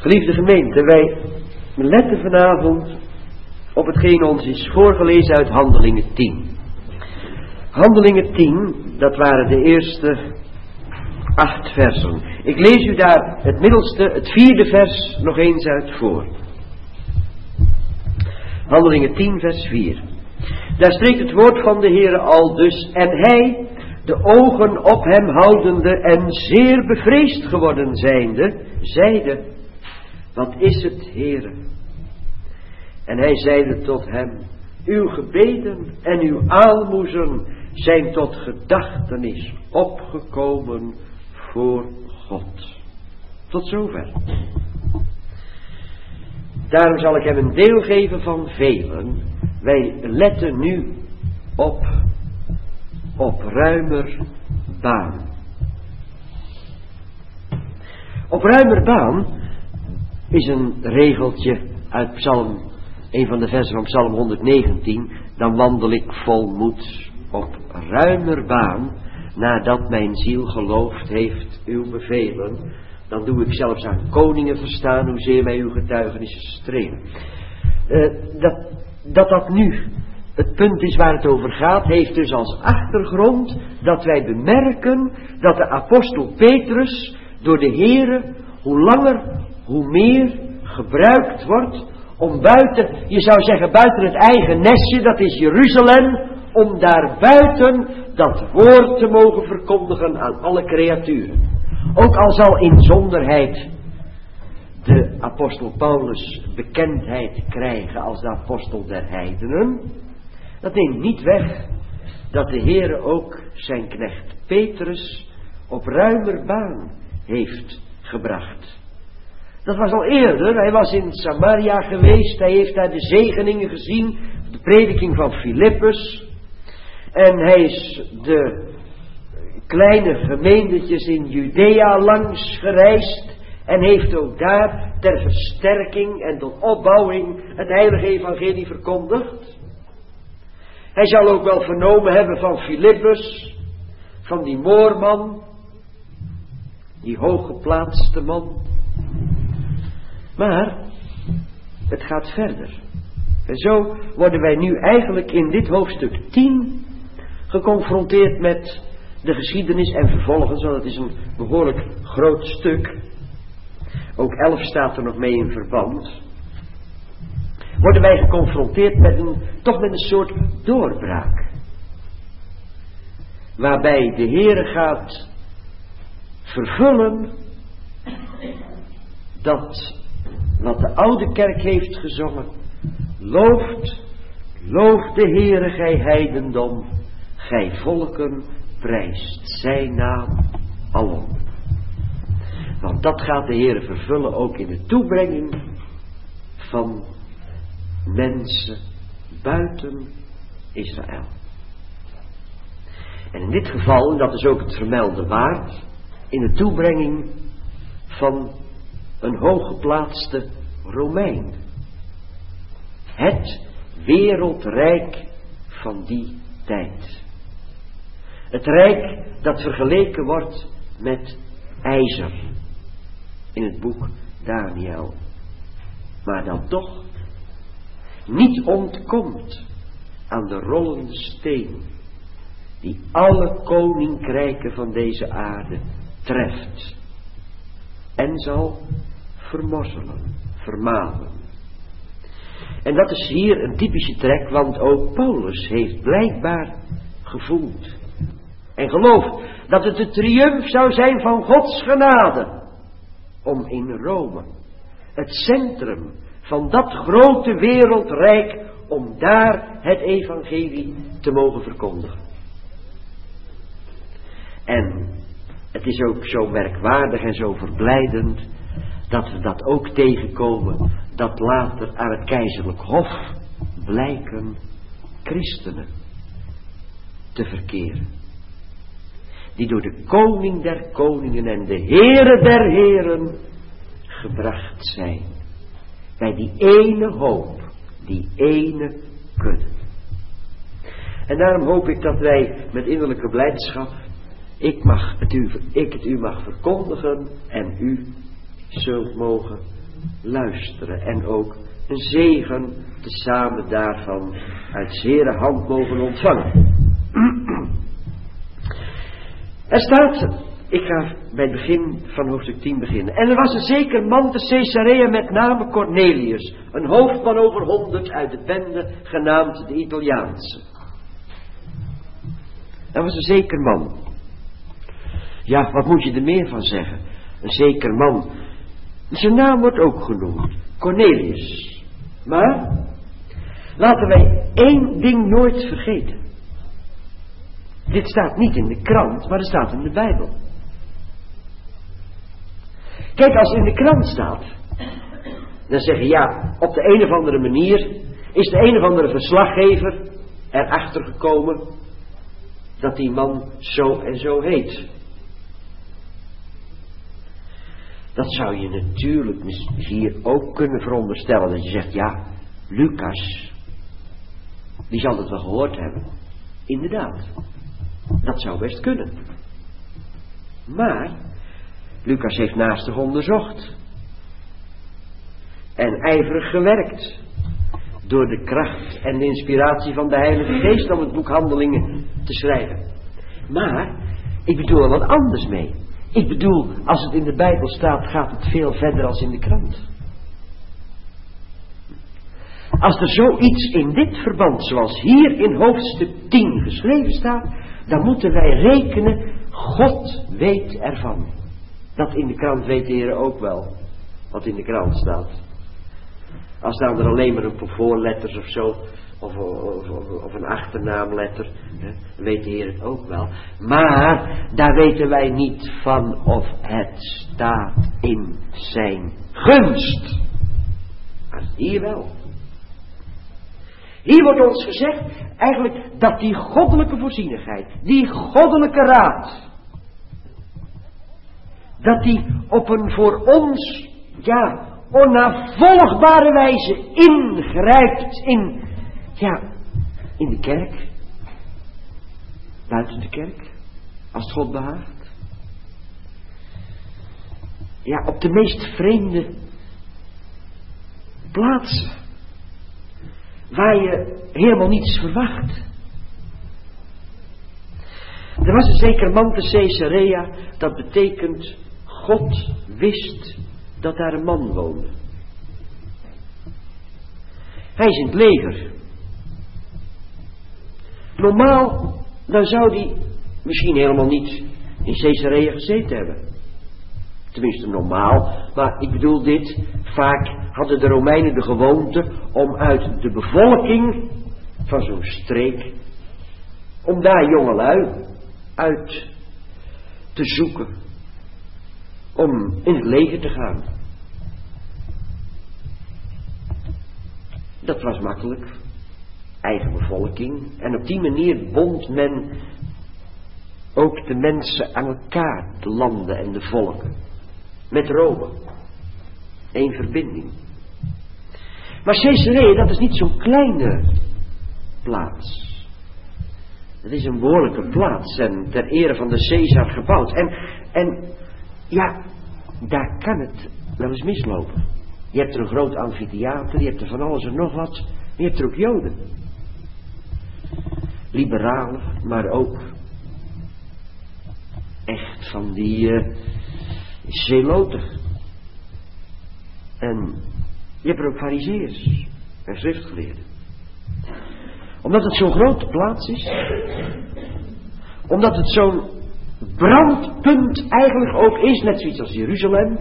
Geliefde gemeente, wij letten vanavond op hetgeen ons is voorgelezen uit Handelingen 10. Handelingen 10, dat waren de eerste 8 versen. Ik lees u daar het middelste, het 4e vers nog eens uit voor. Handelingen 10 vers 4. Daar spreekt het woord van de Heere al dus. En hij, de ogen op hem houdende en zeer bevreesd geworden zijnde, zeide: wat is het, Heere? En hij zeide tot hem: uw gebeden en uw aalmoezen zijn tot gedachtenis opgekomen voor God. Tot zover. Daarom zal ik hem een deel geven van velen. Wij letten nu op ruimer baan. Op ruimer baan is een regeltje uit Psalm, een van de versen van Psalm 119. Dan wandel ik vol moed op ruimer baan, nadat mijn ziel geloofd heeft uw bevelen. Dan doe ik zelfs aan koningen verstaan, hoezeer mij uw getuigenissen streven. Dat nu het punt is waar het over gaat, heeft dus als achtergrond dat wij bemerken dat de apostel Petrus door de Heere hoe langer hoe meer gebruikt wordt om buiten, je zou zeggen buiten het eigen nestje, dat is Jeruzalem, om daar buiten dat woord te mogen verkondigen aan alle creaturen. Ook al zal in zonderheid de apostel Paulus bekendheid krijgen als de apostel der heidenen, dat neemt niet weg dat de Heere ook zijn knecht Petrus op ruimer baan heeft gebracht. Dat was al eerder, hij was in Samaria geweest, hij heeft daar de zegeningen gezien, de prediking van Filippus, en hij is de kleine gemeentjes in Judea langs gereisd en heeft ook daar ter versterking en tot opbouwing het heilige evangelie verkondigd. Hij zal ook wel vernomen hebben van Filippus, van die moorman, die hooggeplaatste man. Maar het gaat verder. En zo worden wij nu eigenlijk in dit hoofdstuk 10 geconfronteerd met de geschiedenis en vervolgens, want het is een behoorlijk groot stuk. Ook 11 staat er nog mee in verband. Worden wij geconfronteerd met een soort doorbraak. Waarbij de Heere gaat vervullen dat wat de oude kerk heeft gezongen. Looft de Heere, gij heidendom, gij volken, prijst zijn naam alom. Want dat gaat de Heere vervullen ook in de toebrenging van mensen buiten Israël. En in dit geval, en dat is ook het vermelde waard, in de toebrenging van een hooggeplaatste Romein. Het wereldrijk van die tijd. Het rijk dat vergeleken wordt met ijzer in het boek Daniel. Maar dan toch niet ontkomt aan de rollende steen die alle koninkrijken van deze aarde treft en zal vermorzelen, vermalen. En dat is hier een typische trek, want ook Paulus heeft blijkbaar gevoeld en geloofd dat het de triumf zou zijn van Gods genade om in Rome, het centrum van dat grote wereldrijk, om daar het evangelie te mogen verkondigen. En het is ook zo merkwaardig en zo verblijdend dat we dat ook tegenkomen, dat later aan het keizerlijk hof blijken christenen te verkeren. Die door de koning der koningen en de Heere der heren gebracht zijn. Bij die ene hoop, die ene kudde. En daarom hoop ik dat wij met innerlijke blijdschap, ik het u mag verkondigen en u zult mogen luisteren en ook een zegen tezamen daarvan uit zere hand mogen ontvangen. Er staat, ik ga bij het begin van hoofdstuk 10 beginnen. En er was een zeker man te Caesarea met name Cornelius, een hoofdman over 100 uit de bende genaamd de Italiaanse. Dat was een zeker man. Ja, wat moet je er meer van zeggen? Een zeker man. Zijn naam wordt ook genoemd, Cornelius. Maar laten wij één ding nooit vergeten. Dit staat niet in de krant, maar het staat in de Bijbel. Kijk, als het in de krant staat, dan zeggen ja, op de een of andere manier is de een of andere verslaggever erachter gekomen dat die man zo en zo heet. Dat zou je natuurlijk hier ook kunnen veronderstellen, dat je zegt, ja, Lucas, die zal het wel gehoord hebben. Inderdaad, dat zou best kunnen. Maar Lucas heeft naastig onderzocht en ijverig gewerkt door de kracht en de inspiratie van de Heilige Geest om het boek Handelingen te schrijven. Maar ik bedoel er wat anders mee. Ik bedoel, als het in de Bijbel staat, gaat het veel verder als in de krant. Als er zoiets in dit verband, zoals hier in hoofdstuk 10 geschreven staat, dan moeten wij rekenen, God weet ervan. Dat in de krant weet de Heer ook wel, wat in de krant staat. Als dan er alleen maar een voorletters of zo, of een achternaamletter, weet de Heer het ook wel. Maar daar weten wij niet van of het staat in zijn gunst. Maar hier wel. Hier wordt ons gezegd eigenlijk dat die goddelijke voorzienigheid, die goddelijke raad, dat die op een voor ons, ja, onnavolgbare wijze ingrijpt in de kerk, buiten de kerk, als het God behaagt. Ja, op de meest vreemde plaatsen, waar je helemaal niets verwacht. Er was een zeker man te Caesarea, dat betekent God wist dat daar een man woonde. Hij is in het leger. Normaal, dan zou hij misschien helemaal niet in Caesarea gezeten hebben. Tenminste normaal, maar ik bedoel dit, vaak hadden de Romeinen de gewoonte om uit de bevolking van zo'n streek, om daar jongelui uit te zoeken, om in het leger te gaan. Dat was makkelijk, eigen bevolking, en op die manier bond men ook de mensen aan elkaar, de landen en de volken, met Rome. Eén verbinding. Maar Caesarea, dat is niet zo'n kleine plaats. Het is een behoorlijke plaats en ter ere van de Caesar gebouwd. En ja, daar kan het wel eens mislopen. Je hebt er een groot amfitheater, je hebt er van alles en nog wat. Je hebt er ook Joden. Liberalen, maar ook echt van die zeloten. En je hebt er ook farizeeërs en schriftgeleerden. Omdat het zo'n grote plaats is, omdat het zo'n brandpunt eigenlijk ook is, net zoiets als Jeruzalem.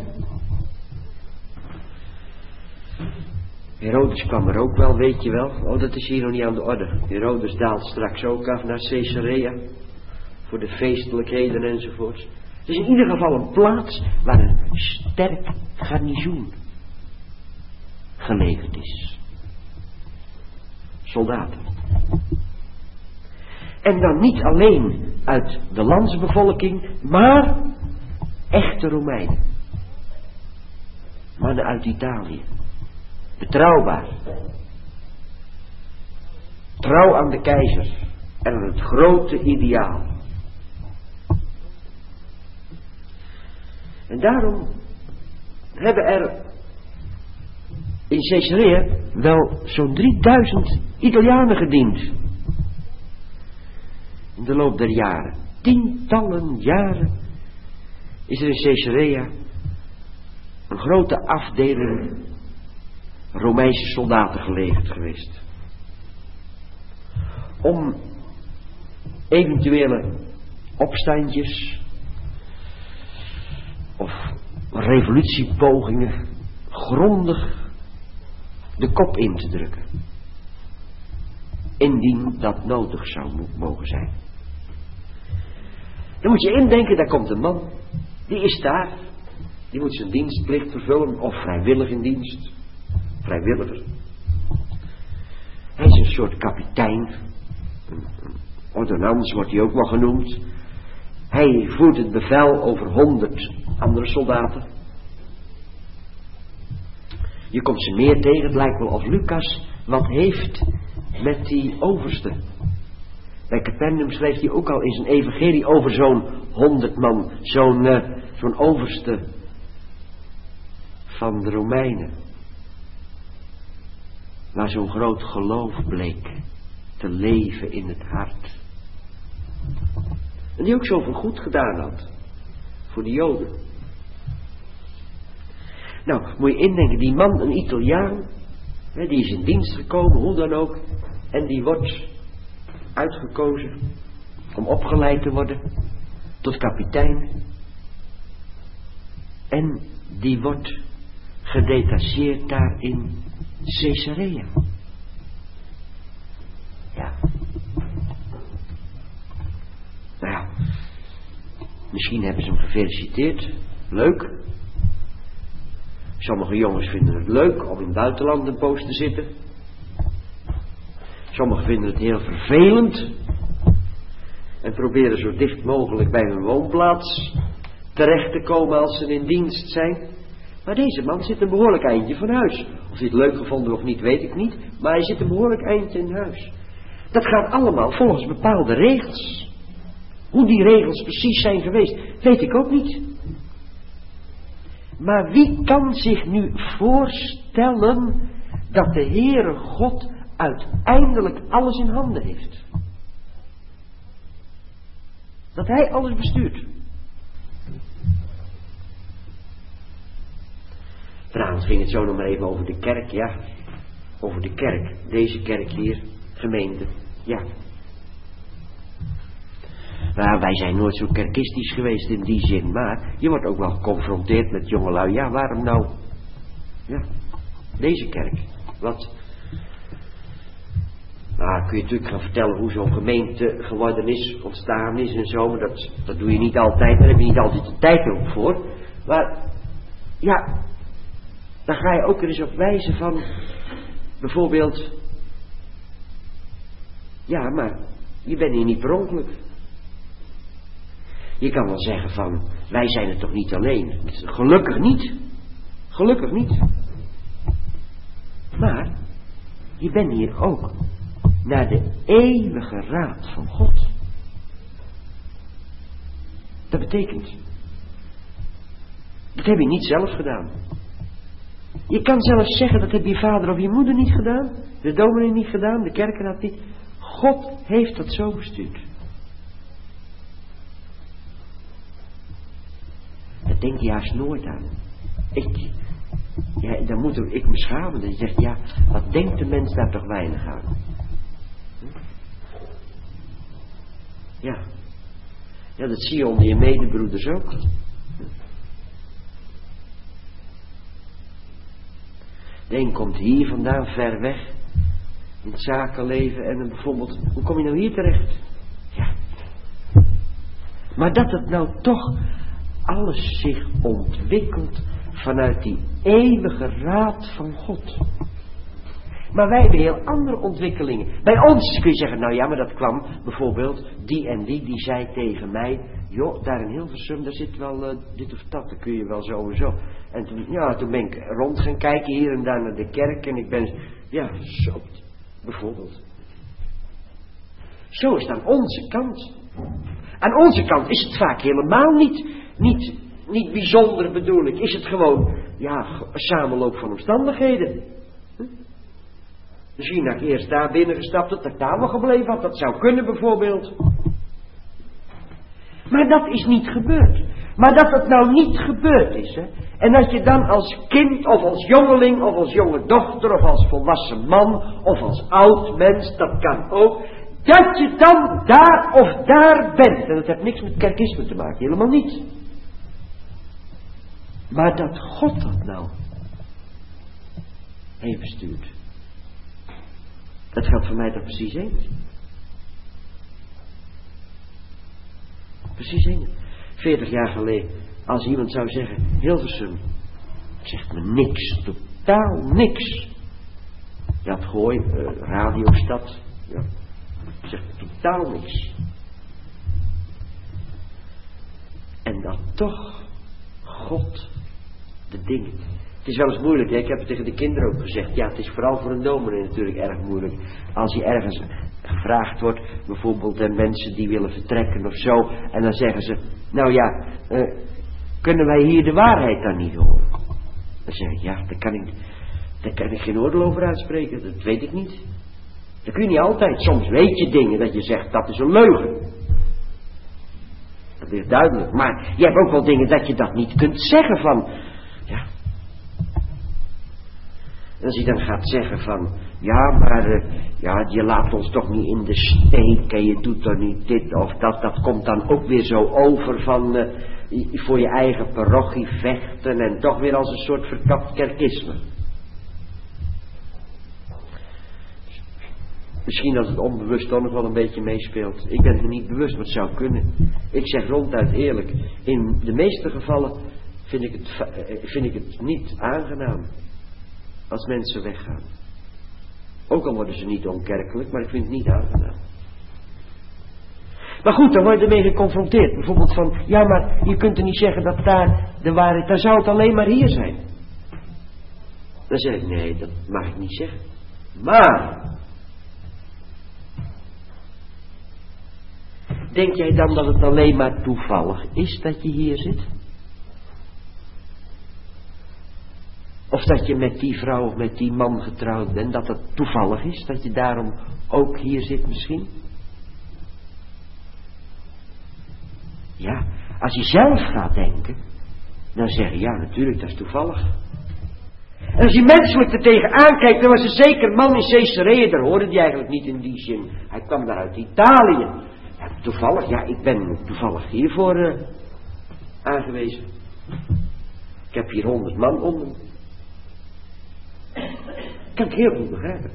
Herodes kwam er ook wel, weet je wel. Oh, dat is hier nog niet aan de orde. Herodes daalt straks ook af naar Caesarea, voor de feestelijkheden enzovoort. Het is in ieder geval een plaats waar een sterk garnizoen geleverd is. Soldaten. En dan niet alleen uit de landsbevolking, maar echte Romeinen. Mannen uit Italië. Betrouwbaar. Trouw aan de keizer en aan het grote ideaal. En daarom hebben er in Caesarea wel zo'n 3000 Italianen gediend. In de loop der jaren, tientallen jaren, is er in Caesarea een grote afdeling Romeinse soldaten gelegerd geweest. Om eventuele opstandjes of revolutiepogingen grondig de kop in te drukken. Indien dat nodig zou mogen zijn. Dan moet je indenken, daar komt een man, die is daar, die moet zijn dienstplicht vervullen, of vrijwillig in dienst, vrijwilliger. Hij is een soort kapitein, een ordonnans wordt hij ook wel genoemd. Hij voert het bevel over 100 andere soldaten. Je komt ze meer tegen, het lijkt wel of Lucas wat heeft met die overste. Bij Capernaum schreef hij ook al in zijn evangelie over zo'n 100 man, zo'n overste van de Romeinen. Waar zo'n groot geloof bleek te leven in het hart. En die ook zoveel goed gedaan had voor de Joden. Nou, moet je indenken, die man, een Italiaan, die is in dienst gekomen, hoe dan ook, en die wordt uitgekozen om opgeleid te worden tot kapitein. En die wordt gedetacheerd daar in Caesarea. Ja. Nou ja, misschien hebben ze hem gefeliciteerd. Leuk. Sommige jongens vinden het leuk om in het buitenland een poos te zitten. Sommigen vinden het heel vervelend. En proberen zo dicht mogelijk bij hun woonplaats terecht te komen als ze in dienst zijn. Maar deze man zit een behoorlijk eindje van huis. Of hij het leuk gevonden of niet, weet ik niet. Maar hij zit een behoorlijk eindje in huis. Dat gaat allemaal volgens bepaalde regels. Hoe die regels precies zijn geweest, weet ik ook niet. Maar wie kan zich nu voorstellen dat de Heere God uiteindelijk alles in handen heeft? Dat hij alles bestuurt. Trouwens ging het zo nog maar even over de kerk, ja. Over de kerk. Deze kerk hier, gemeente, ja. Nou, wij zijn nooit zo kerkistisch geweest in die zin, maar je wordt ook wel geconfronteerd met jongelui. Ja, waarom nou? Ja, deze kerk. Wat? Nou, kun je natuurlijk gaan vertellen hoe zo'n gemeente geworden is, ontstaan is en zo, maar dat doe je niet altijd, daar heb je niet altijd de tijd ook voor. Maar, ja, dan ga je ook er eens op wijzen van, bijvoorbeeld, ja, maar je bent hier niet per ongeluk. Je kan wel zeggen van, wij zijn het toch niet alleen. Gelukkig niet. Gelukkig niet. Maar, je bent hier ook naar de eeuwige raad van God. Dat betekent, dat heb je niet zelf gedaan. Je kan zelfs zeggen, dat heb je vader of je moeder niet gedaan, de dominee niet gedaan, de kerkenraad niet. God heeft dat zo bestuurd. Daar denk je haast nooit aan. Dan moet ik me schamen. Dat je zegt, ja, wat denkt de mens daar toch weinig aan? Ja. Ja, dat zie je onder je medebroeders ook. De een komt hier vandaan, ver weg, in het zakenleven en dan bijvoorbeeld, hoe kom je nou hier terecht? Ja. Maar dat het nou toch alles zich ontwikkelt vanuit die eeuwige raad van God. Maar wij hebben heel andere ontwikkelingen. Bij ons kun je zeggen, nou ja, maar dat kwam bijvoorbeeld die en die zei tegen mij, joh, daar in Hilversum, daar zit wel dit of dat, dan kun je wel zo en zo. En toen ben ik rond gaan kijken hier en daar naar de kerk en ik ben, ja, zo, bijvoorbeeld. Zo is het aan onze kant. Aan onze kant is het vaak helemaal niet bijzonder bedoel ik. Is het gewoon, ja, een samenloop van omstandigheden. Misschien dat ik eerst daar binnen gestapt had, dat ik daar wel gebleven had. Dat zou kunnen bijvoorbeeld. Maar dat is niet gebeurd. Maar dat het nou niet gebeurd is, hè. En dat je dan als kind of als jongeling of als jonge dochter of als volwassen man of als oud mens, dat kan ook, dat je dan daar of daar bent. En dat heeft niks met kerkisme te maken, helemaal niet. Maar dat God dat nou heeft bestuurd. Dat geldt voor mij toch precies eens. Precies eens. 40 jaar geleden, als iemand zou zeggen, Hilversum, zegt me niks, totaal niks. Je had Gooi, radiostad, ja, zegt me totaal niks. En dan toch, God, de dingen. Het is wel eens moeilijk, hè? Ik heb het tegen de kinderen ook gezegd. Ja, het is vooral voor een dominee natuurlijk erg moeilijk. Als hij ergens gevraagd wordt, bijvoorbeeld de mensen die willen vertrekken of zo, en dan zeggen ze, nou ja, kunnen wij hier de waarheid dan niet horen? Dan zeg ik, ja, daar kan ik geen oordeel over uitspreken, dat weet ik niet. Dat kun je niet altijd. Soms weet je dingen dat je zegt, dat is een leugen. Dat is duidelijk. Maar je hebt ook wel dingen dat je dat niet kunt zeggen van, ja. En als je dan gaat zeggen van, ja, maar ja, je laat ons toch niet in de steek en je doet toch niet dit of dat. Dat komt dan ook weer zo over van voor je eigen parochie vechten en toch weer als een soort verkapt kerkisme. Misschien dat het onbewust toch nog wel een beetje meespeelt. Ik ben het me niet bewust, maar het zou kunnen. Ik zeg ronduit eerlijk, in de meeste gevallen vind ik het niet aangenaam als mensen weggaan. Ook al worden ze niet onkerkelijk, maar ik vind het niet aangenaam. Maar goed, dan word je ermee geconfronteerd. Bijvoorbeeld van, ja, maar je kunt er niet zeggen dat daar de waarheid, dan zou het alleen maar hier zijn. Dan zeg ik, nee, dat mag ik niet zeggen. Maar denk jij dan dat het alleen maar toevallig is dat je hier zit? Of dat je met die vrouw of met die man getrouwd bent, dat het toevallig is, dat je daarom ook hier zit misschien? Ja, als je zelf gaat denken, dan zeg je, ja natuurlijk, dat is toevallig. En als je menselijk er tegenaan kijkt, dan was er zeker een man in Caesarea, daar hoorde die eigenlijk niet in die zin. Hij kwam daar uit Italië. Ja, toevallig, ja, ik ben toevallig hiervoor aangewezen. Ik heb hier 100 man onder me. Kan ik heel goed begrijpen.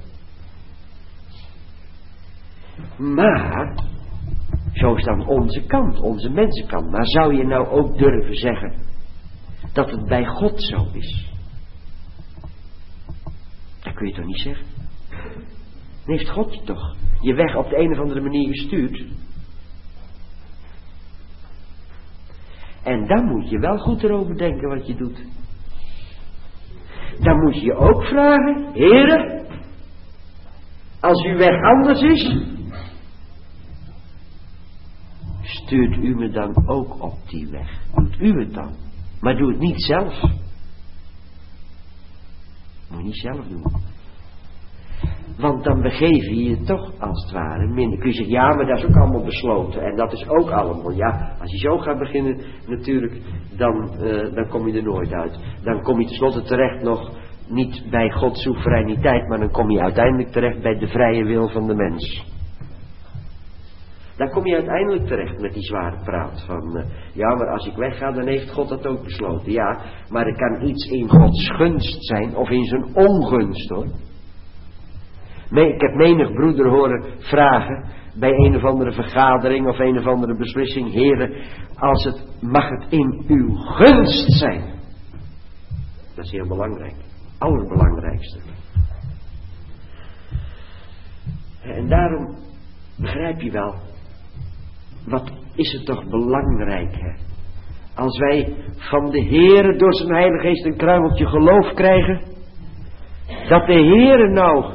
Maar, zo is dan onze kant, onze mensenkant. Maar zou je nou ook durven zeggen dat het bij God zo is? Dat kun je toch niet zeggen? Dan heeft God je toch je weg op de een of andere manier gestuurd. En dan moet je wel goed erover denken wat je doet. Dan moet je ook vragen, Heere, als uw weg anders is, stuurt u me dan ook op die weg. Doet u het dan. Maar doe het niet zelf. Moet je niet zelf doen. Want dan begeef je je toch als het ware minder. Kun je zeggen, ja, maar dat is ook allemaal besloten. En dat is ook allemaal, ja. Als je zo gaat beginnen, natuurlijk, dan kom je er nooit uit. Dan kom je tenslotte terecht nog niet bij Gods soevereiniteit, maar dan kom je uiteindelijk terecht bij de vrije wil van de mens. Dan kom je uiteindelijk terecht met die zware praat van, ja, maar als ik wegga, dan heeft God dat ook besloten. Ja, maar er kan iets in Gods gunst zijn, of in zijn ongunst, hoor. Ik heb menig broeder horen vragen bij een of andere vergadering of een of andere beslissing, Heere, mag het in uw gunst zijn. Dat is heel belangrijk. Allerbelangrijkste. En daarom begrijp je wel, wat is het toch belangrijk, hè? Als wij van de Heere door zijn Heilige Geest een kruimeltje geloof krijgen, dat de Heere nou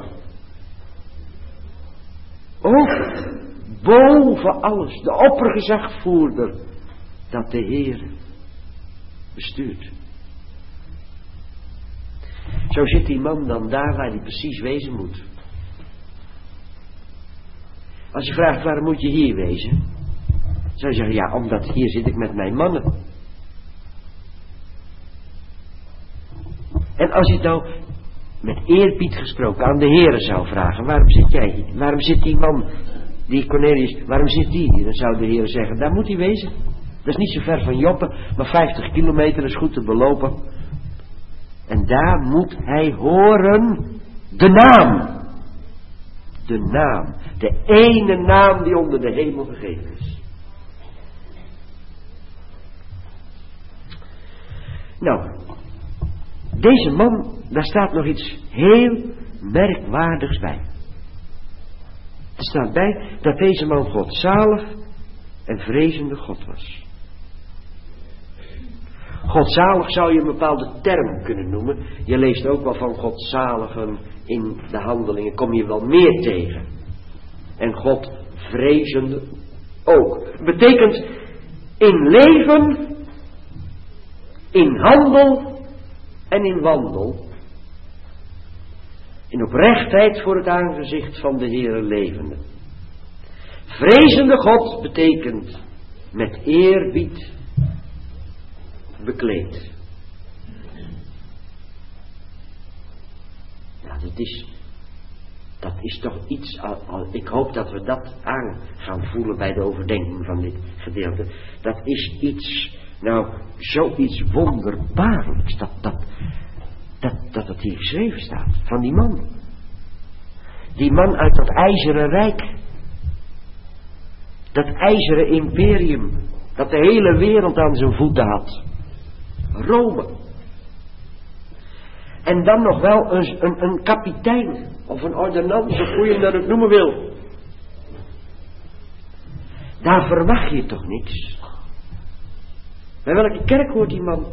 ook boven alles, de oppergezagvoerder, dat de Heer bestuurt. Zo zit die man dan daar waar hij precies wezen moet. Als je vraagt waarom moet je hier wezen, zou je zeggen, ja, omdat hier zit ik met mijn mannen. En als je het nou met eerbied gesproken aan de Heere zou vragen, waarom zit jij hier? Waarom zit die man, die Cornelius, waarom zit die hier? Dan zou de Heere zeggen, daar moet hij wezen. Dat is niet zo ver van Joppe, maar 50 kilometer is goed te belopen. En daar moet hij horen de naam. De naam. De ene naam die onder de hemel gegeven is. Nou, deze man, daar staat nog iets heel merkwaardigs bij. Er staat bij dat deze man godzalig en vrezende God was. Godzalig zou je een bepaalde term kunnen noemen. Je leest ook wel van godzaligen in de handelingen, kom je wel meer tegen. En God vrezende ook. Betekent in leven, in handel en in wandel. In oprechtheid voor het aangezicht van de Heere levende. Vrezende God betekent met eerbied bekleed. Ja, dat is toch iets, ik hoop dat we dat aan gaan voelen bij de overdenking van dit gedeelte. Dat is iets, nou, zoiets wonderbaarlijks, dat het hier geschreven staat, van die man. Die man uit dat ijzeren rijk. Dat ijzeren imperium, dat de hele wereld aan zijn voeten had. Rome. En dan nog wel een kapitein of een ordonnant, hoe je hem dat ook noemen wil. Daar verwacht je toch niks. Bij welke kerk hoort die man?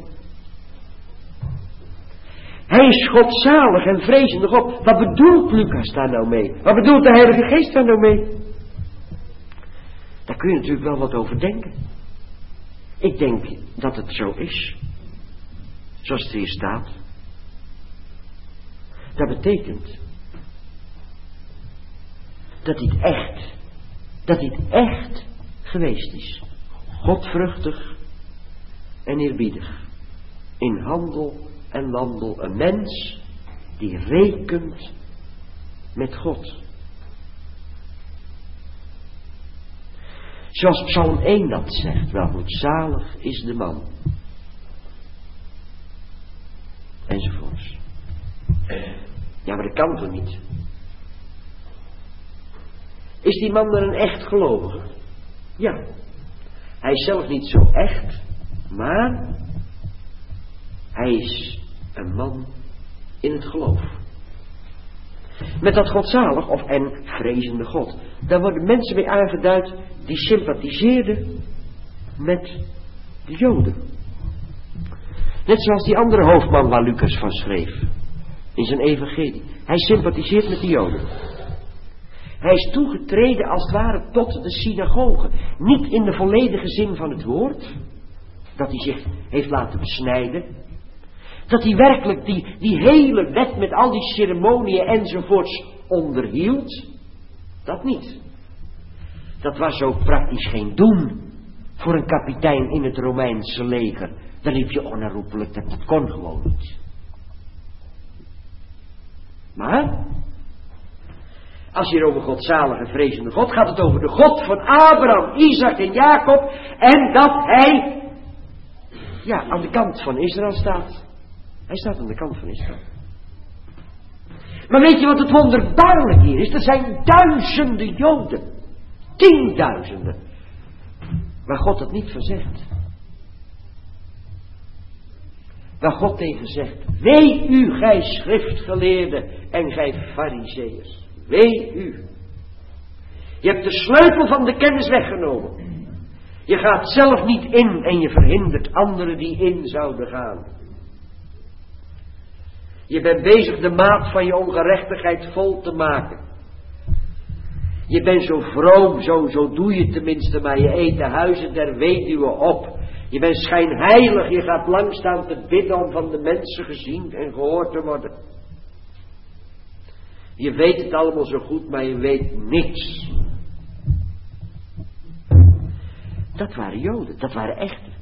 Hij is godzalig en vrezende God. Wat bedoelt Lucas daar nou mee? Wat bedoelt de Heilige Geest daar nou mee? Daar kun je natuurlijk wel wat over denken. Ik denk dat het zo is. Zoals het hier staat. Dat betekent dat hij het echt geweest is. Godvruchtig en eerbiedig. In handel en wandel. Een mens die rekent met God. Zoals Psalm 1 dat zegt. Welgoedzalig is de man. Enzovoorts. Ja, maar dat kan toch niet? Is die man dan een echt gelovige? Ja. Hij is zelf niet zo echt, maar hij is een man in het geloof. Met dat godzalig en vrezende God. Daar worden mensen mee aangeduid die sympathiseerden met de Joden. Net zoals die andere hoofdman waar Lucas van schreef. In zijn evangelie. Hij sympathiseert met de Joden. Hij is toegetreden als het ware tot de synagoge. Niet in de volledige zin van het woord. Dat hij zich heeft laten besnijden. Dat hij werkelijk die hele wet met al die ceremonieën enzovoorts onderhield. Dat niet. Dat was ook praktisch geen doen voor een kapitein in het Romeinse leger. Dan liep je onherroepelijk, dat kon gewoon niet. Maar, als je over godzalige en vrezende God gaat, het over de God van Abraham, Isaac en Jacob. En dat hij, ja, aan de kant van Israël staat. Hij staat aan de kant van Israël. Maar weet je wat het wonderbaarlijk hier is? Er zijn duizenden Joden. 10.000. Waar God het niet van zegt. Waar God tegen zegt. Wee u, gij schriftgeleerden en gij farizeeërs. Wee u. Je hebt de sleutel van de kennis weggenomen. Je gaat zelf niet in en je verhindert anderen die in zouden gaan. Je bent bezig de maat van je ongerechtigheid vol te maken. Je bent zo vroom, zo doe je tenminste, maar je eet de huizen der weduwe op. Je bent schijnheilig, je gaat lang staan te bidden om van de mensen gezien en gehoord te worden. Je weet het allemaal zo goed, maar je weet niks Dat waren Joden, dat waren echten.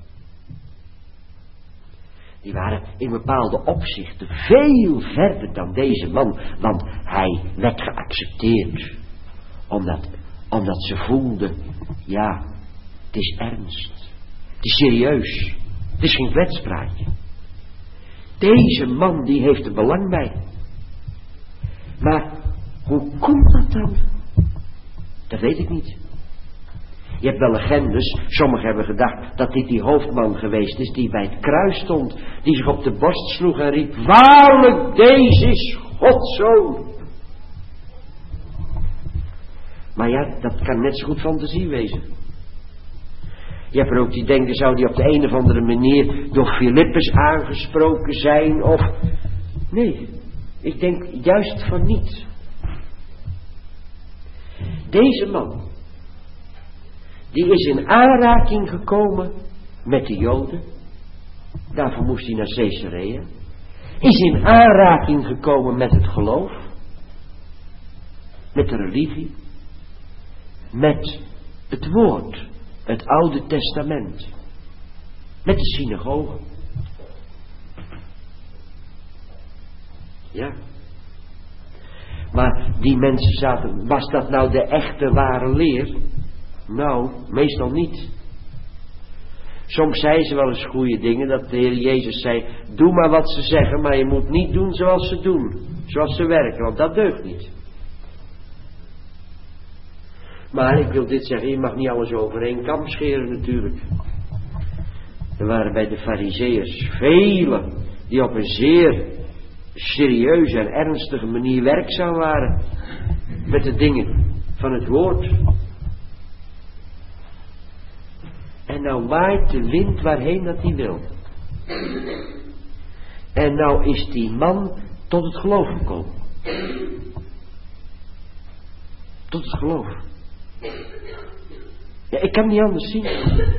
Die waren in bepaalde opzichten veel verder dan deze man, want hij werd geaccepteerd. Omdat ze voelden, ja, het is ernst, het is serieus, het is geen kletspraatje. Deze man die heeft er belang bij. Maar hoe komt dat dan? Dat weet ik niet. Je hebt wel legendes, sommigen hebben gedacht dat dit die hoofdman geweest is die bij het kruis stond, die zich op de borst sloeg en riep, waarlijk, deze is Gods zoon. Maar ja, dat kan net zo goed fantasie wezen. Je hebt er ook die denken, zou die op de een of andere manier door Filippus aangesproken zijn of... Nee, ik denk juist van niet. Deze man, die is in aanraking gekomen met de Joden. Daarvoor moest hij naar Caesarea. Is in aanraking gekomen met het geloof. Met de religie. Met het woord. Het Oude Testament. Met de synagoge. Ja. Maar die mensen zaten, was dat nou de echte ware leer? Nou, meestal niet. Soms zei ze wel eens goede dingen, dat de Heer Jezus zei, doe maar wat ze zeggen, maar je moet niet doen zoals ze doen. Zoals ze werken, want dat deugt niet. Maar ik wil dit zeggen, je mag niet alles over één kam scheren natuurlijk. Er waren bij de Farizeeërs velen die op een zeer serieuze en ernstige manier werkzaam waren met de dingen van het woord. En nou waait de wind waarheen dat hij wil. En nou is die man tot het geloof gekomen. Tot het geloof. Ja, ik kan het niet anders zien.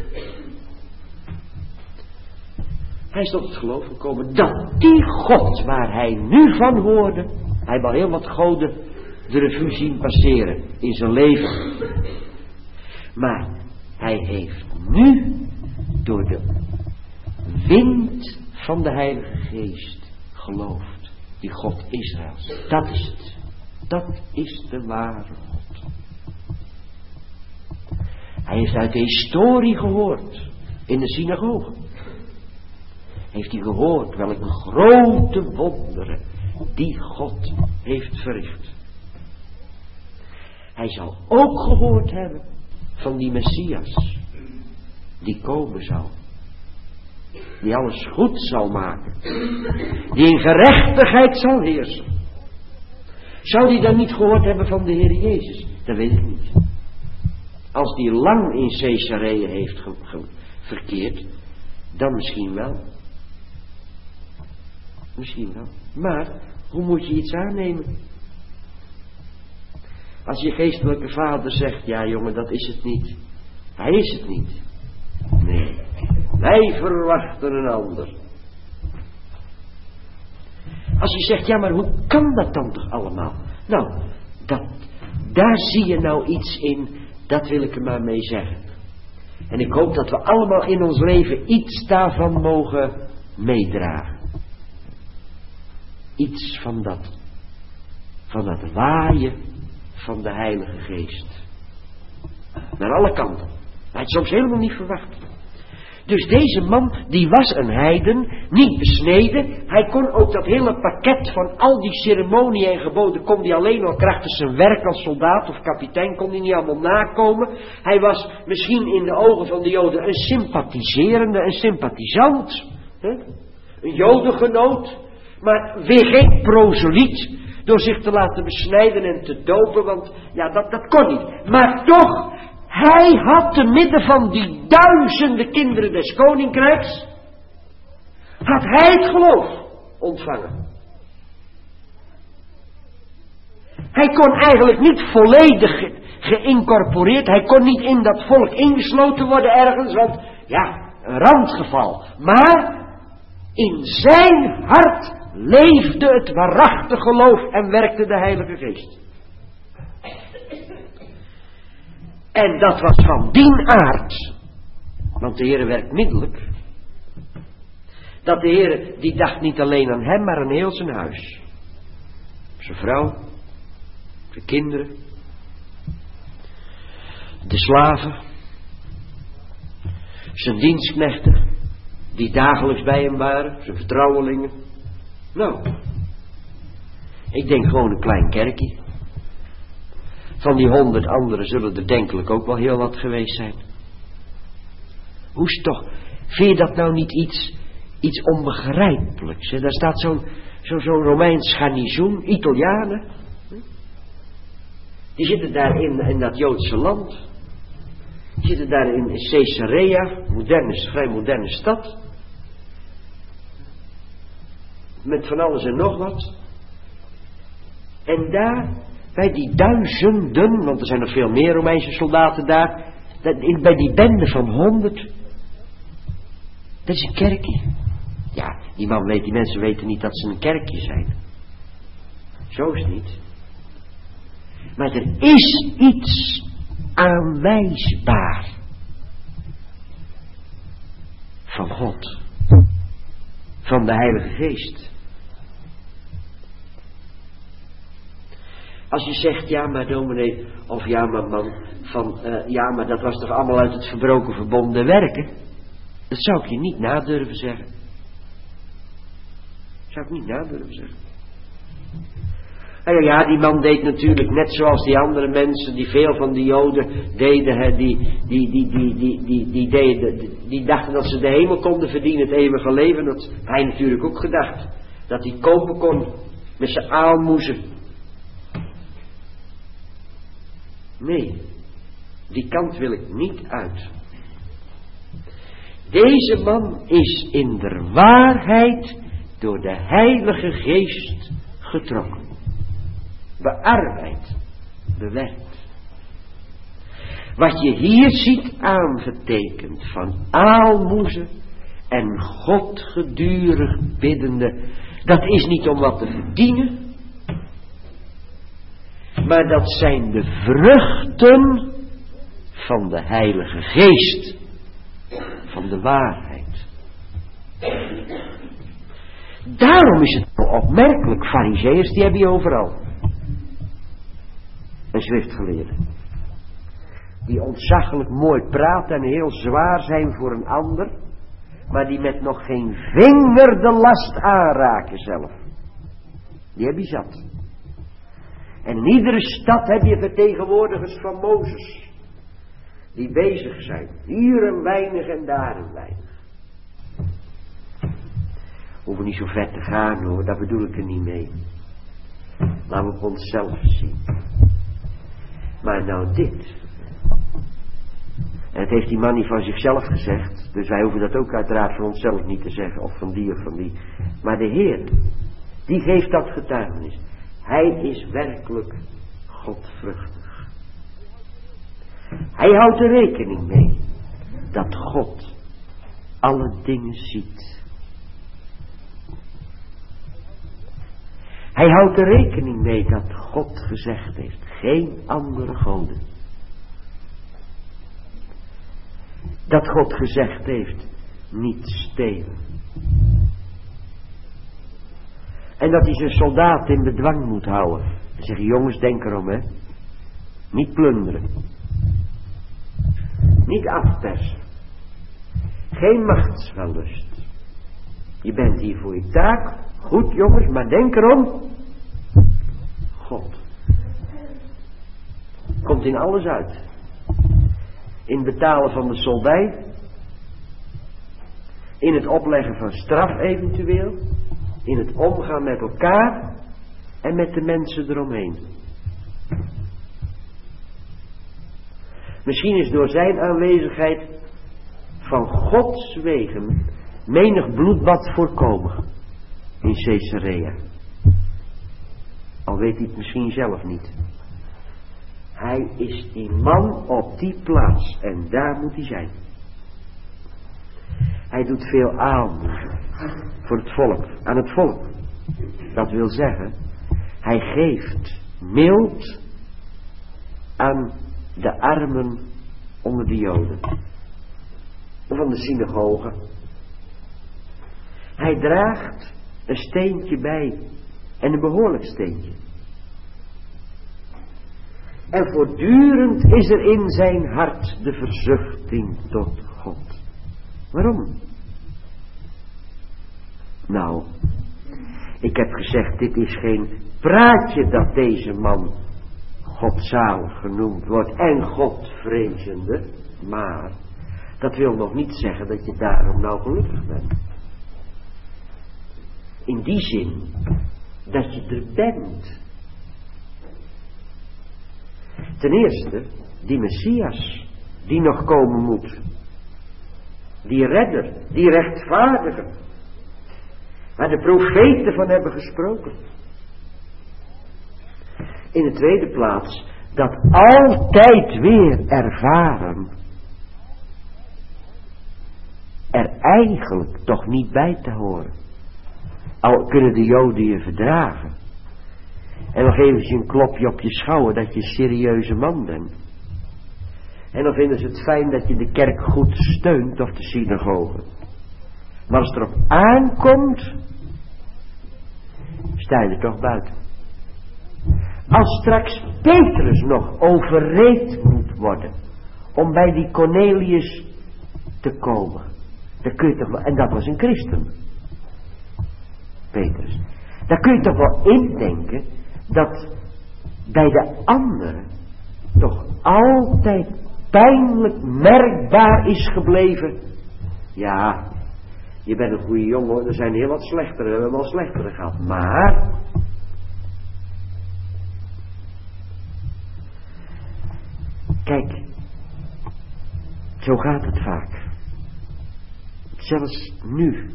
Hij is tot het geloof gekomen dat die God waar hij nu van hoorde, hij heeft al heel wat goden de revue zien passeren in zijn leven. Maar hij heeft nu door de wind van de Heilige Geest geloofd. Die God Israëls. Dat is het. Dat is de ware God. Hij heeft uit de historie gehoord. In de synagoge. Heeft hij gehoord welke grote wonderen die God heeft verricht. Hij zal ook gehoord hebben van die Messias. Die komen zal. Die alles goed zal maken. Die in gerechtigheid zal heersen. Zou die dan niet gehoord hebben van de Heer Jezus? Dat weet ik niet. Als die lang in Caesarea heeft verkeerd, dan misschien wel. Misschien wel. Maar, hoe moet je iets aannemen? Als je geestelijke vader zegt, ja jongen, dat is het niet. Hij is het niet. Nee, wij verwachten een ander. Als je zegt, ja maar hoe kan dat dan toch allemaal? Nou, daar zie je nou iets in, dat wil ik er maar mee zeggen. En ik hoop dat we allemaal in ons leven iets daarvan mogen meedragen. Iets van dat waaien van de Heilige Geest. Naar alle kanten. Hij had soms helemaal niet verwacht. Dus deze man, die was een heiden, niet besneden. Hij kon ook dat hele pakket van al die ceremonieën en geboden, kon hij alleen al krachtens zijn werk als soldaat of kapitein, kon hij niet allemaal nakomen. Hij was misschien in de ogen van de Joden een sympathiserende, een sympathisant. Een Jodengenoot, maar weer geen proseliet. Door zich te laten besnijden en te dopen, want ja, dat kon niet. Maar toch, hij had te midden van die duizenden kinderen des koninkrijks, had hij het geloof ontvangen. Hij kon eigenlijk niet volledig geïncorporeerd, hij kon niet in dat volk ingesloten worden ergens, want ja, een randgeval. Maar in zijn hart leefde het waarachtig geloof en werkte de Heilige Geest. En dat was van dien aard Want de Heere werkt middelijk. Dat de Heere, die dacht niet alleen aan hem, maar aan heel zijn huis. Zijn vrouw, zijn kinderen, de slaven, zijn dienstknechten, die dagelijks bij hem waren, zijn vertrouwelingen. Nou, ik denk gewoon een klein kerkje. Van die 100 anderen zullen er denkelijk ook wel heel wat geweest zijn. Hoe is het toch? Vind je dat nou niet iets onbegrijpelijks? Hè? Daar staat zo'n Romeins garnizoen, Italianen. Die zitten daar in dat Joodse land. Die zitten daar in Caesarea, vrij moderne stad. Met van alles en nog wat. En daar, bij die duizenden, want er zijn nog veel meer Romeinse soldaten daar. Bij die bende van 100. Dat is een kerkje. Ja, die mensen weten niet dat ze een kerkje zijn. Zo is het niet. Maar er is iets aanwijsbaar van God, van de Heilige Geest. Als je zegt, ja maar dominee, of ja maar man, ja maar dat was toch allemaal uit het verbroken verbonden werken? Dat zou ik je niet nadurven zeggen. Zou ik niet nadurven zeggen. En ja, die man deed natuurlijk net zoals die andere mensen, die veel van de Joden deden, die dachten dat ze de hemel konden verdienen, het eeuwige leven. Dat had hij natuurlijk ook gedacht. Dat hij kopen kon met zijn aalmoezen. Nee, die kant wil ik niet uit. Deze man is in de waarheid door de Heilige Geest getrokken. Bearbeid, bewerkt. Wat je hier ziet aangetekend van aalmoezen en God gedurig biddende, dat is niet om wat te verdienen, maar dat zijn de vruchten van de Heilige Geest, van de waarheid. Daarom is het opmerkelijk, farizeeërs die heb je overal. En schriftgeleerden. Die ontzaglijk mooi praten en heel zwaar zijn voor een ander, maar die met nog geen vinger de last aanraken zelf. Die heb je zat. En in iedere stad heb je vertegenwoordigers van Mozes. Die bezig zijn. Hier een weinig en daar een weinig. Hoeven niet zo ver te gaan hoor, daar bedoel ik er niet mee. Laten we op onszelf zien. Maar nou dit. En het heeft die man niet van zichzelf gezegd. Dus wij hoeven dat ook uiteraard van onszelf niet te zeggen. Of van die of van die. Maar de Heer. Die geeft dat getuigenis. Hij is werkelijk godvruchtig. Hij houdt er rekening mee. Dat God alle dingen ziet. Hij houdt er rekening mee dat God gezegd heeft. Geen andere goden. Dat God gezegd heeft. Niet stelen. En dat hij zijn soldaten in bedwang moet houden. En zeggen, jongens, denk erom, hè. Niet plunderen. Niet afpersen. Geen machtswellust. Je bent hier voor je taak. Goed, jongens, maar denk erom. God. Komt in alles uit. In het betalen van de soldij. In het opleggen van straf eventueel. In het omgaan met elkaar. En met de mensen eromheen. Misschien is door zijn aanwezigheid van Gods wegen menig bloedbad voorkomen in Caesarea. Al weet hij het misschien zelf niet. Hij is die man op die plaats en daar moet hij zijn. Hij doet veel aalmoezen voor het volk, aan het volk. Dat wil zeggen, hij geeft mild aan de armen onder de Joden. van de synagoge. Hij draagt een steentje bij. En een behoorlijk steentje. En voortdurend is er in zijn hart de verzuchting tot God. Waarom? Nou, ik heb gezegd, dit is geen praatje dat deze man godzalig genoemd wordt en godvrezende, maar dat wil nog niet zeggen dat je daarom nou gelukkig bent. In die zin dat je er bent. Ten eerste, die Messias, die nog komen moet. Die redder, die rechtvaardiger. Waar de profeten van hebben gesproken. In de tweede plaats, dat altijd weer ervaren. Er eigenlijk toch niet bij te horen. Al kunnen de Joden je verdragen. En dan geven ze een klopje op je schouder dat je een serieuze man bent. En dan vinden ze het fijn dat je de kerk goed steunt of de synagoge. Maar als het erop aankomt, sta je er toch buiten. Als straks Petrus nog overreed moet worden om bij die Cornelius te komen, dan kun je toch wel, en dat was een christen, Petrus, dan kun je toch wel indenken dat bij de anderen toch altijd pijnlijk merkbaar is gebleven. Ja, je bent een goede jongen hoor, er zijn heel wat slechtere, we hebben wel slechtere gehad, maar kijk, zo gaat het vaak. Zelfs nu,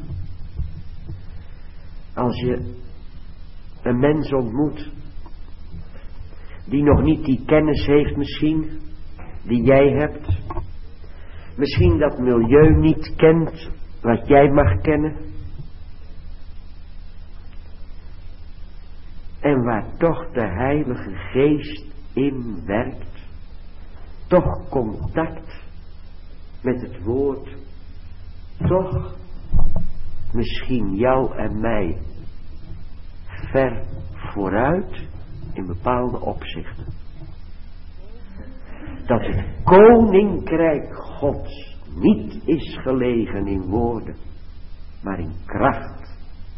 als je een mens ontmoet die nog niet die kennis heeft misschien die jij hebt, misschien dat milieu niet kent wat jij mag kennen, en waar toch de Heilige Geest in werkt, toch contact met het woord, toch misschien jou en mij ver vooruit in bepaalde opzichten. Dat het koninkrijk Gods niet is gelegen in woorden, maar in kracht.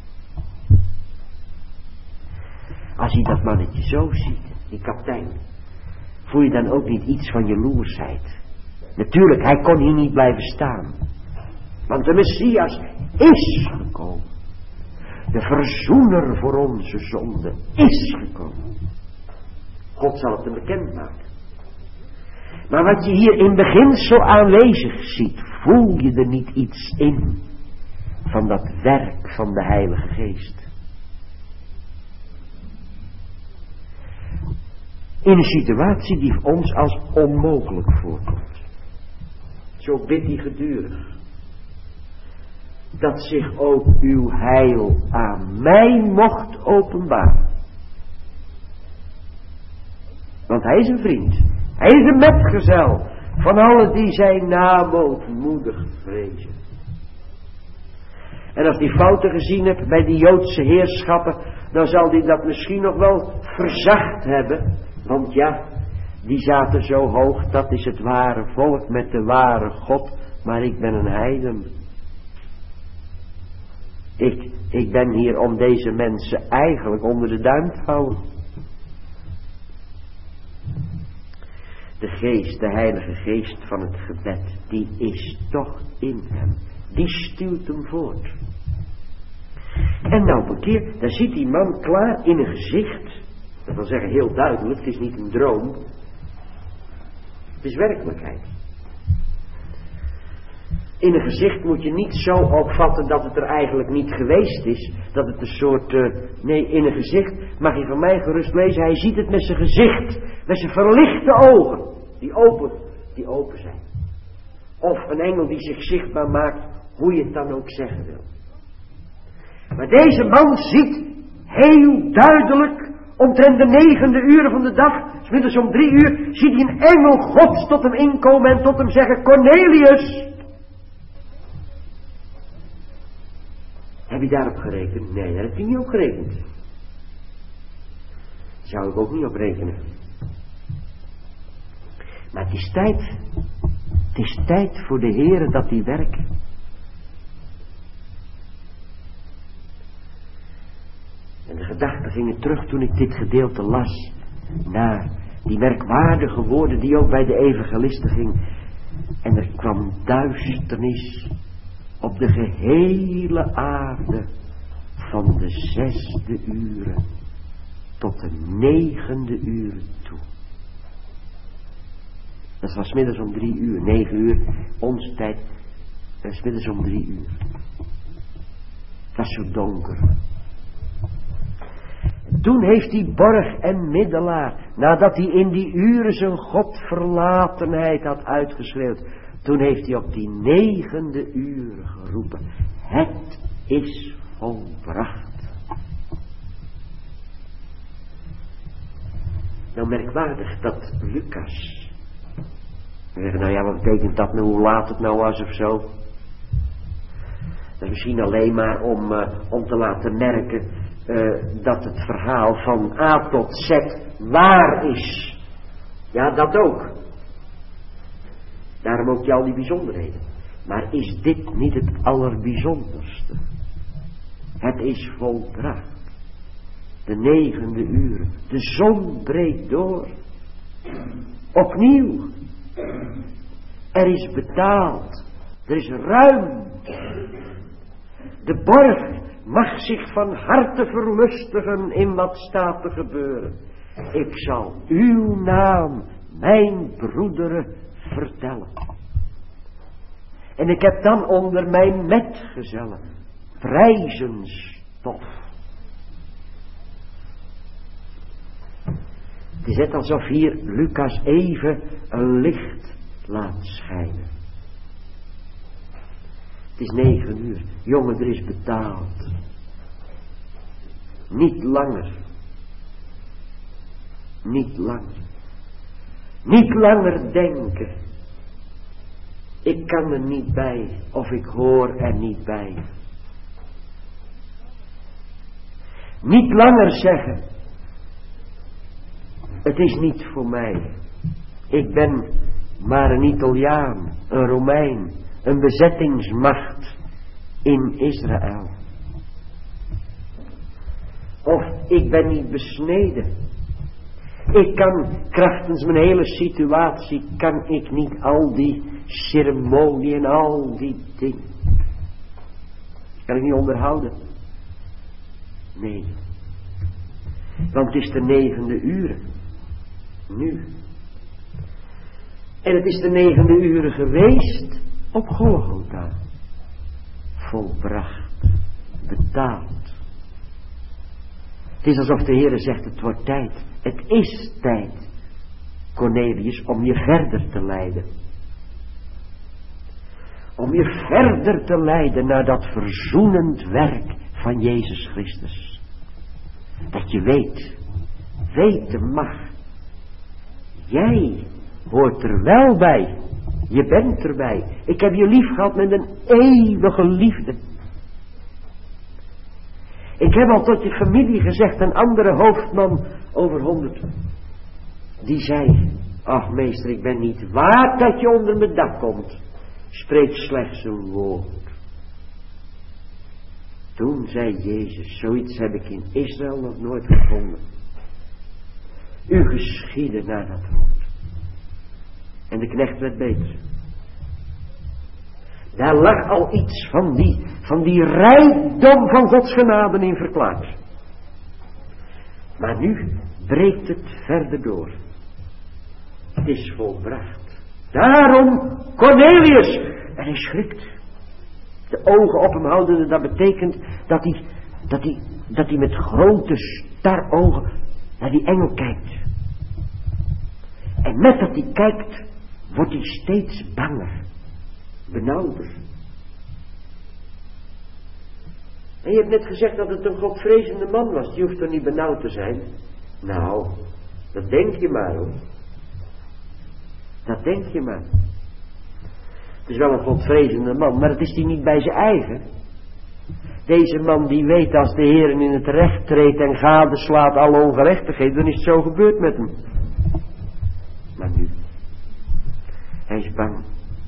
Als je dat mannetje zo ziet, die kapitein, voel je dan ook niet iets van jaloersheid? Natuurlijk, hij kon hier niet blijven staan. Want de Messias is gekomen. De verzoener voor onze zonde is gekomen. God zal het hem bekendmaken. Maar wat je hier in beginsel aanwezig ziet, voel je er niet iets in van dat werk van de Heilige Geest. In een situatie die ons als onmogelijk voorkomt. Zo bidt hij gedurig. Dat zich ook uw heil aan mij mocht openbaren. Want hij is een vriend. Hij is een metgezel van allen die zijn naam ootmoedig vrezen. En als hij fouten gezien hebt bij die Joodse heerschappen, dan zal hij dat misschien nog wel verzacht hebben. Want ja, die zaten zo hoog, dat is het ware volk met de ware God, maar ik ben een heiden. Ik ben hier om deze mensen eigenlijk onder de duim te houden. De geest, de Heilige Geest van het gebed, die is toch in hem. Die stuurt hem voort. En nou op een keer, dan ziet die man klaar in een gezicht. Dat wil zeggen heel duidelijk, het is niet een droom. Het is werkelijkheid. In een gezicht moet je niet zo opvatten dat het er eigenlijk niet geweest is. Dat het een soort, nee, in een gezicht mag je van mij gerust lezen. Hij ziet het met zijn gezicht, met zijn verlichte ogen, die open zijn. Of een engel die zich zichtbaar maakt, hoe je het dan ook zeggen wil. Maar deze man ziet heel duidelijk, omtrent de 9e uur van de dag, 's middags om 3 uur, ziet hij een engel Gods tot hem inkomen en tot hem zeggen, Cornelius. je daarop gerekend? Nee, daar heb je niet op gerekend. Zou ik ook niet op rekenen. Maar het is tijd. Het is tijd voor de Heere dat die werkt. En de gedachten gingen terug toen ik dit gedeelte las. Naar die merkwaardige woorden die ook bij de evangelisten ging. En er kwam duisternis op de gehele aarde van de 6e uren tot de 9e uren toe. Dat was middags om 3 uur, 9 uur, onze tijd, dat is middags om 3 uur. Het was zo donker. Toen heeft die borg en middelaar, nadat hij in die uren zijn godverlatenheid had uitgeschreeuwd, toen heeft hij op die 9e uur geroepen: het is volbracht. Nou, merkwaardig dat Lucas. We zeggen, nou ja, wat betekent dat nou, hoe laat het nou was of zo? Dat is misschien alleen maar om te laten merken dat het verhaal van A tot Z waar is. Ja, dat ook. Daarom ook al die bijzonderheden. Maar is dit niet het allerbijzonderste? Het is volbracht. De 9e uur. De zon breekt door. Opnieuw. Er is betaald. Er is ruimte. De borg mag zich van harte verlustigen in wat staat te gebeuren. Ik zal uw naam, mijn broederen, vertellen. En ik heb dan onder mijn metgezellen prijzenstof. Het is net alsof hier Lucas even een licht laat schijnen. Het is 9 uur. Jongen, er is betaald. Niet langer. Niet langer. Niet langer denken. Ik kan er niet bij. Of ik hoor er niet bij. Niet langer zeggen. Het is niet voor mij. Ik ben maar een Italiaan. Een Romein. Een bezettingsmacht in Israël. Of ik ben niet besneden. Ik kan, krachtens mijn hele situatie, kan ik niet al die ceremonie en al die dingen. Kan ik niet onderhouden. Nee. Want het is de 9e uur. Nu. En het is de 9e uur geweest op Golgotha. Volbracht. Betaald. Het is alsof de Heere zegt, het wordt tijd. Het is tijd, Cornelius, om je verder te leiden. Om je verder te leiden naar dat verzoenend werk van Jezus Christus. Dat je weten mag. Jij hoort er wel bij. Je bent erbij. Ik heb je lief gehad met een eeuwige liefde. Ik heb al tot je familie gezegd, een andere hoofdman over 100. Die zei, ach meester, ik ben niet waard dat je onder mijn dak komt. Spreek slechts een woord. Toen zei Jezus, zoiets heb ik in Israël nog nooit gevonden. U geschiedde naar dat woord. En de knecht werd beter. Daar lag al iets van die rijkdom van Gods genade in verklaard. Maar nu breekt het verder door. Het is volbracht. Daarom, Cornelius, en hij schrikt. De ogen op hem houdende, dat betekent dat hij met grote starogen naar die engel kijkt. En met dat hij kijkt, wordt hij steeds banger. Benauwder. En je hebt net gezegd dat het een godvrezende man was. Die hoeft toch niet benauwd te zijn? Nou, dat denk je maar hoor. Dat denk je maar. Het is wel een godvrezende man, maar het is die niet bij zijn eigen. Deze man die weet als de Heer in het recht treedt en gadeslaat alle ongerechtigheid, dan is het zo gebeurd met hem. Maar nu, hij is bang.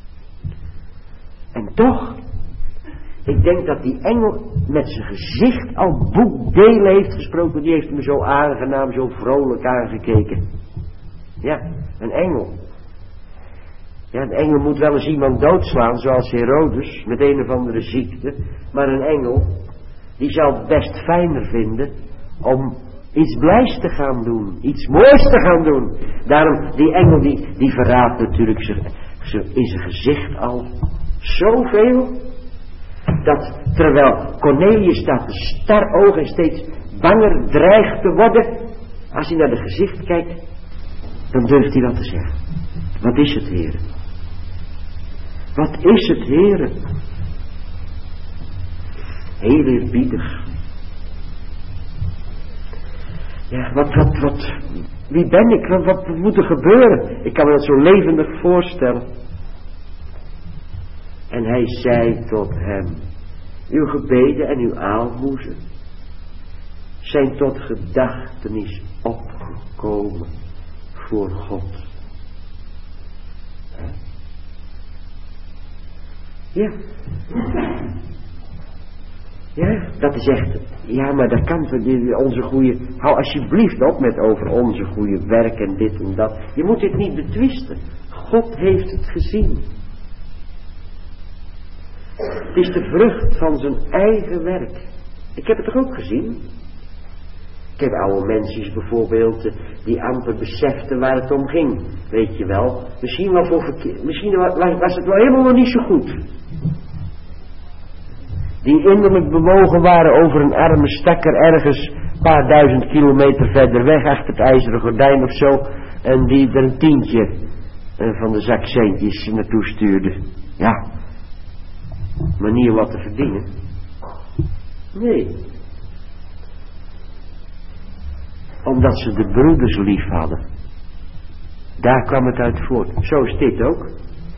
En toch, ik denk dat die engel met zijn gezicht al boekdelen heeft gesproken. Die heeft me zo aangenaam, zo vrolijk aangekeken. Ja, een engel. Ja, een engel moet wel eens iemand doodslaan, zoals Herodes, met een of andere ziekte. Maar een engel, die zal het best fijner vinden om iets blijs te gaan doen. Iets moois te gaan doen. Daarom, die engel die verraadt natuurlijk in zijn gezicht al zoveel. Dat terwijl Cornelius staat te starogen en steeds banger dreigt te worden. Als hij naar het gezicht kijkt, dan durft hij wat te zeggen. Wat is het, Heere? Wat is het, Heere? Heel eerbiedig. Ja, wie ben ik? Wat moet er gebeuren? Ik kan me dat zo levendig voorstellen. En hij zei tot hem, uw gebeden en uw aalmoezen zijn tot gedachtenis opgekomen voor God. Ja. Ja, dat is echt. Ja, maar dat kan onze goede. Hou alsjeblieft op met over onze goede werk en dit en dat. Je moet dit niet betwisten. God heeft het gezien. Het is de vrucht van zijn eigen werk. Ik heb het toch ook gezien? Ik heb oude mensen bijvoorbeeld die amper beseften waar het om ging. Weet je wel. Misschien was het wel helemaal nog niet zo goed. Die innerlijk bewogen waren over een arme stakker ergens een paar 1000 kilometer verder weg achter het ijzeren gordijn of zo. En die er een tientje van de zak centjes naartoe stuurde. Ja. Manier wat te verdienen. Nee. Omdat ze de broeders lief hadden. Daar kwam het uit voort. Zo is dit ook.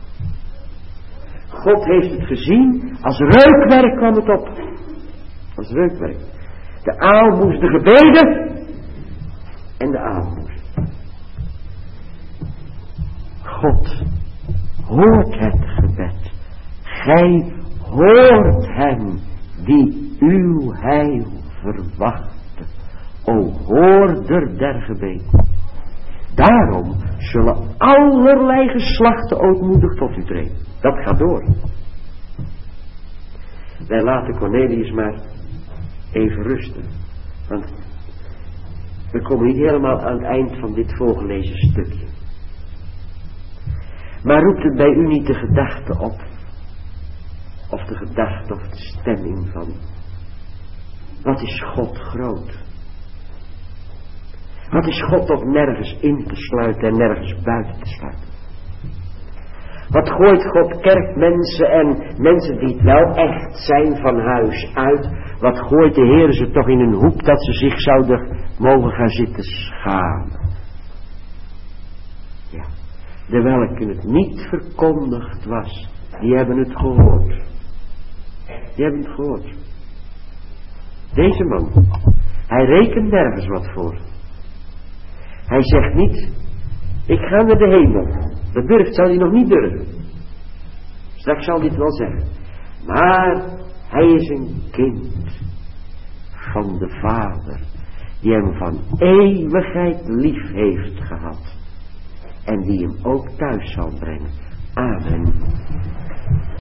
God heeft het gezien. Als reukwerk kwam het op. Als reukwerk. De aalmoes, de gebeden. En de aalmoes. God hoort het gebed. Gij hoort hem die uw heil verwachtte. O hoorder der gebeden. Daarom zullen allerlei geslachten ootmoedig tot u treden. Dat gaat door. Wij laten Cornelius maar even rusten. Want we komen niet helemaal aan het eind van dit voorgelezen stukje. Maar roept het bij u niet de gedachte op? Of de gedachte of de stemming van: wat is God groot? Wat is God toch nergens in te sluiten en nergens buiten te sluiten? Wat gooit God kerkmensen en mensen die het wel echt zijn van huis uit? Wat gooit de Heer ze toch in een hoek dat ze zich zouden mogen gaan zitten schamen? Ja, de welke het niet verkondigd was, die hebben het gehoord. Die hebben het gehoord. Deze man, hij rekent nergens wat voor. Hij zegt niet: ik ga naar de hemel. Dat zal hij nog niet durven. Straks zal hij het wel zeggen. Maar hij is een kind van de Vader, die hem van eeuwigheid lief heeft gehad. En die hem ook thuis zal brengen. Amen.